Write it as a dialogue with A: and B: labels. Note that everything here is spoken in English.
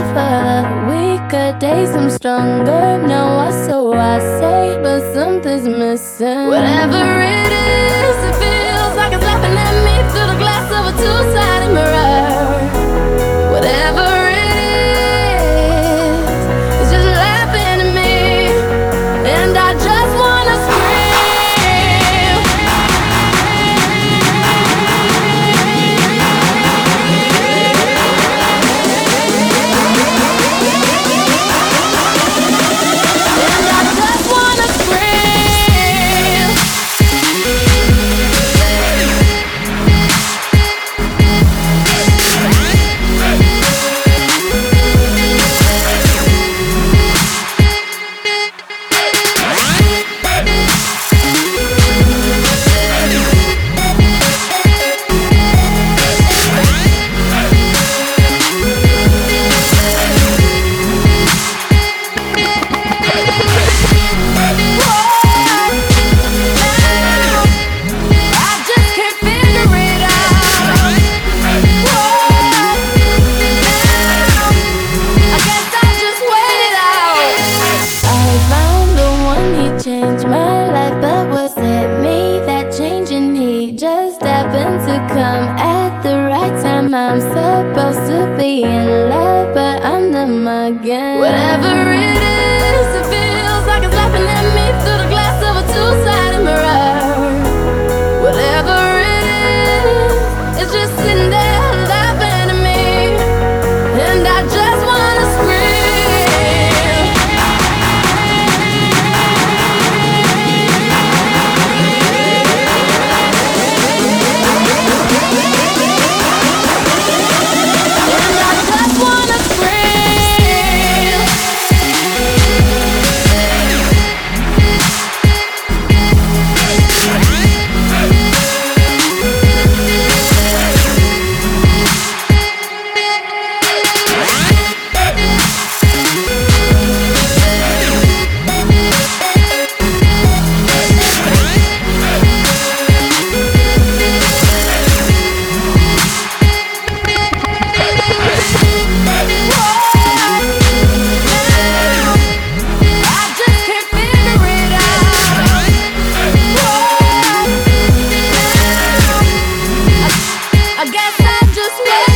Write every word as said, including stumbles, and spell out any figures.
A: for the weaker days. I'm stronger now, I so I say, but something's missing. Whatever it is, it feels like it's laughing at me through the glass of a two-sided mirror. Whatever it is, it's just laughing at me, and I just wanna scream. Changed my life, but was it me that changed? And he just happened to come at the right time. I'm supposed to be in love, but I'm them again. Whatever it is, it feels like it's laughing at me through the glass of a two-sided mirror. Whatever it is, it's just sitting there laughing at me, and I just wanna scream. I guess I just